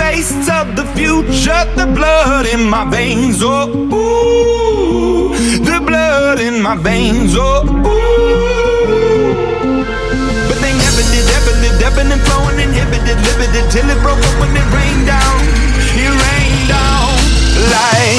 face of the future, the blood in my veins, oh, ooh, the blood in my veins, oh, ooh. But they never did, ever lived, ebbing and flowing, inhibited, limited, till it broke up when it rained down. It rained down like